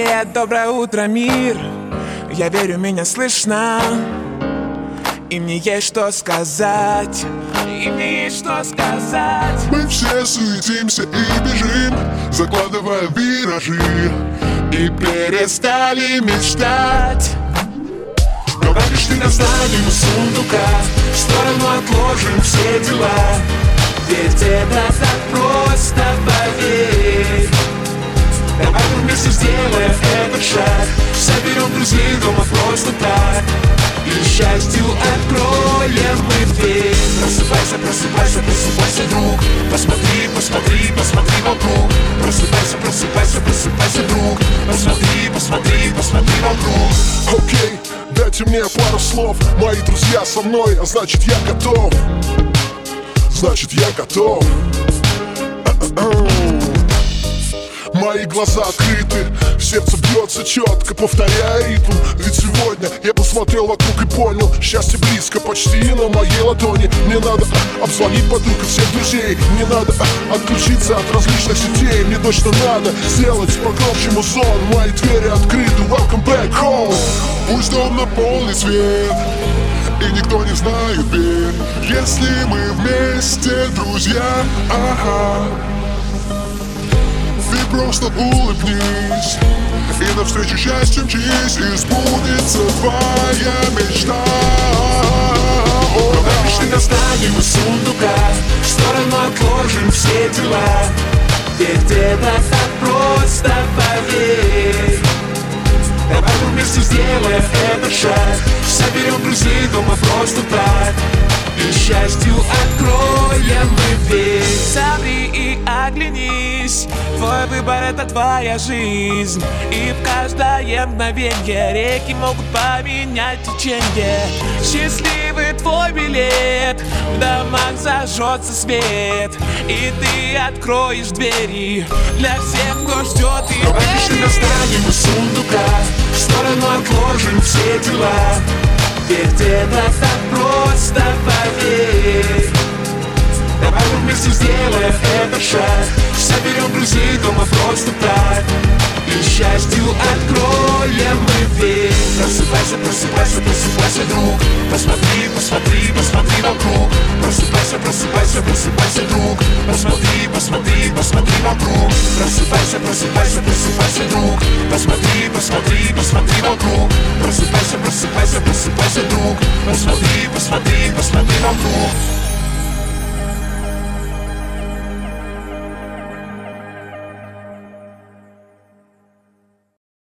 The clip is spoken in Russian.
Привет, доброе утро, мир. Я верю, меня слышно. И мне есть что сказать. И мне есть что сказать. Мы все суетимся и бежим, закладывая виражи, и перестали мечтать. Говоришь, ты достанем из сундука, в сторону отложим все дела. Ведь это так просто, поверь. Давай вместе сделаем этот шаг, соберем друзей дома просто так, и счастью откроем мы дверь. Просыпайся, просыпайся, просыпайся, друг. Посмотри, посмотри, посмотри вокруг. Просыпайся, просыпайся, просыпайся, друг. Посмотри, посмотри, посмотри вокруг. Окей, дайте мне пару слов. Мои друзья со мной, а значит я готов. Значит я готов. Мои глаза открыты, сердце бьется четко, повторяя ритм. Ведь сегодня я посмотрел вокруг и понял, счастье близко, почти на моей ладони. Мне надо обзвонить подруг и всех друзей. Мне надо отключиться от различных сетей. Мне точно надо сделать погромче музон. Мои двери открыты, welcome back home. Пусть дом на полный свет, и никто не знает бед, если мы вместе, друзья. Ага. Ты просто улыбнись, и навстречу счастью мчись, и сбудется твоя мечта. Говоришь, ты достанем из сундука, в сторону отложим все дела. Ведь это так просто, поверь. Давай вместе сделаем этот шаг, соберем друзей дома просто так, и счастью откроем мы дверь. Замри и оглянись, твой выбор — это твоя жизнь. И в каждое мгновенье реки могут поменять течение. Счастливый твой билет, в домах зажжется свет, и ты откроешь двери для всех, кто ждет и верит. Конечно, достанем из сундука, в сторону отложим все дела. Ведь это так просто, поверь. Давай вместе сделаем этот шаг, соберем друзей дома просто так, и счастью откроем мы дверь. Просыпайся, просыпайся, просыпайся, друг. Посмотри, посмотри, посмотри вокруг. Просыпайся, просыпайся, просыпайся, друг. Посмотри, посмотри, посмотри вокруг. Просыпайся, просыпайся, просыпайся, друг. Посмотри, посмотри, посмотри вокруг. Просыпайся, просыпайся, просыпайся, друг. Посмотри, посмотри, посмотри вокруг.